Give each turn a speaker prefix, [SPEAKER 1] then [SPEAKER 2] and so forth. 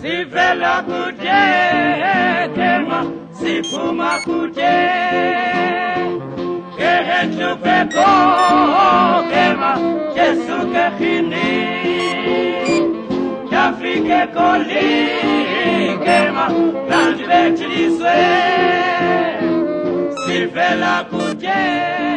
[SPEAKER 1] Sivela kuje, kema, sifuma kuje. Que chupeko, kema, Jesu ke khini. Afrique coli, kema, lanjbe chiliswe. Sivela kuje.